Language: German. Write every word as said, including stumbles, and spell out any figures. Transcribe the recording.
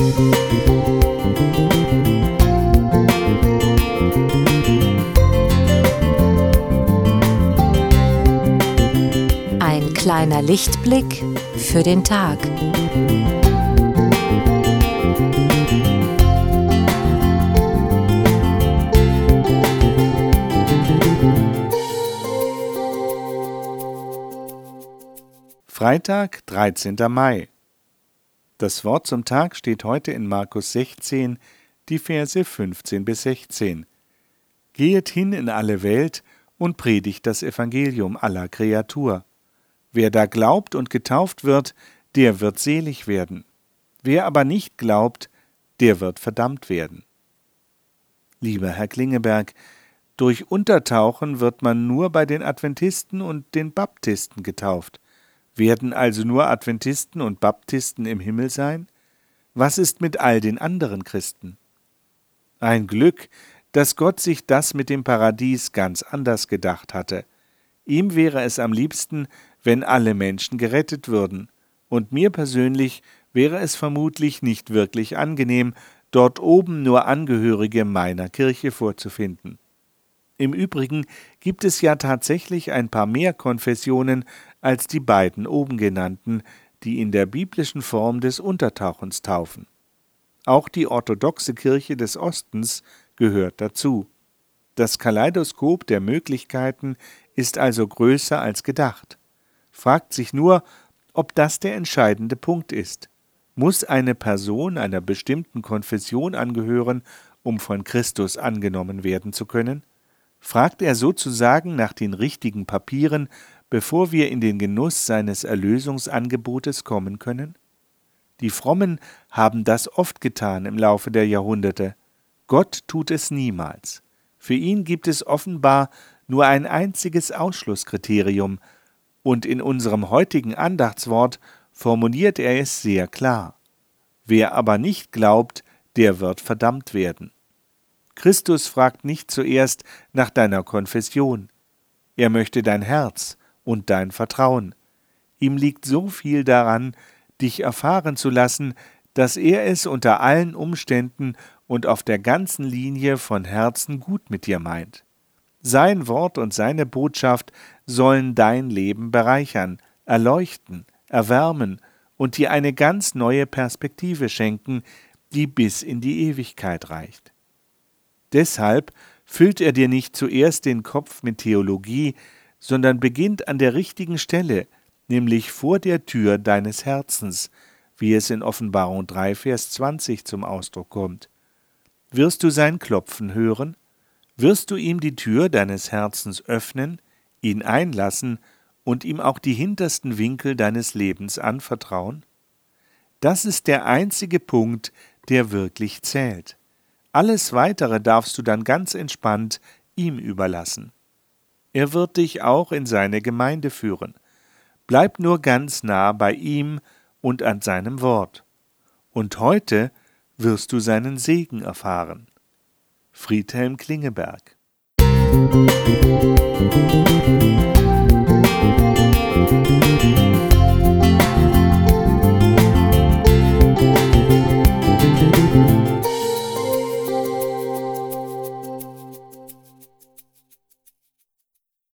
Ein kleiner Lichtblick für den Tag. Freitag, dreizehnter Mai. Das Wort zum Tag steht heute in Markus sechzehn, die Verse fünfzehn bis sechzehn. Gehet hin in alle Welt und predigt das Evangelium aller Kreatur. Wer da glaubt und getauft wird, der wird selig werden. Wer aber nicht glaubt, der wird verdammt werden. Lieber Herr Klingeberg, durch Untertauchen wird man nur bei den Adventisten und den Baptisten getauft. Werden also nur Adventisten und Baptisten im Himmel sein? Was ist mit all den anderen Christen? Ein Glück, dass Gott sich das mit dem Paradies ganz anders gedacht hatte. Ihm wäre es am liebsten, wenn alle Menschen gerettet würden. Und mir persönlich wäre es vermutlich nicht wirklich angenehm, dort oben nur Angehörige meiner Kirche vorzufinden. Im Übrigen gibt es ja tatsächlich ein paar mehr Konfessionen als die beiden oben genannten, die in der biblischen Form des Untertauchens taufen. Auch die orthodoxe Kirche des Ostens gehört dazu. Das Kaleidoskop der Möglichkeiten ist also größer als gedacht. Fragt sich nur, ob das der entscheidende Punkt ist. Muss eine Person einer bestimmten Konfession angehören, um von Christus angenommen werden zu können? Fragt er sozusagen nach den richtigen Papieren, bevor wir in den Genuss seines Erlösungsangebotes kommen können? Die Frommen haben das oft getan im Laufe der Jahrhunderte. Gott tut es niemals. Für ihn gibt es offenbar nur ein einziges Ausschlusskriterium, und in unserem heutigen Andachtswort formuliert er es sehr klar. Wer aber nicht glaubt, der wird verdammt werden. Christus fragt nicht zuerst nach deiner Konfession. Er möchte dein Herz und dein Vertrauen. Ihm liegt so viel daran, dich erfahren zu lassen, dass er es unter allen Umständen und auf der ganzen Linie von Herzen gut mit dir meint. Sein Wort und seine Botschaft sollen dein Leben bereichern, erleuchten, erwärmen und dir eine ganz neue Perspektive schenken, die bis in die Ewigkeit reicht. Deshalb füllt er dir nicht zuerst den Kopf mit Theologie, sondern beginnt an der richtigen Stelle, nämlich vor der Tür deines Herzens, wie es in Offenbarung drei, Vers zwanzig zum Ausdruck kommt. Wirst du sein Klopfen hören? Wirst du ihm die Tür deines Herzens öffnen, ihn einlassen und ihm auch die hintersten Winkel deines Lebens anvertrauen? Das ist der einzige Punkt, der wirklich zählt. Alles Weitere darfst du dann ganz entspannt ihm überlassen. Er wird dich auch in seine Gemeinde führen. Bleib nur ganz nah bei ihm und an seinem Wort. Und heute wirst du seinen Segen erfahren. Friedhelm Klingeberg. Musik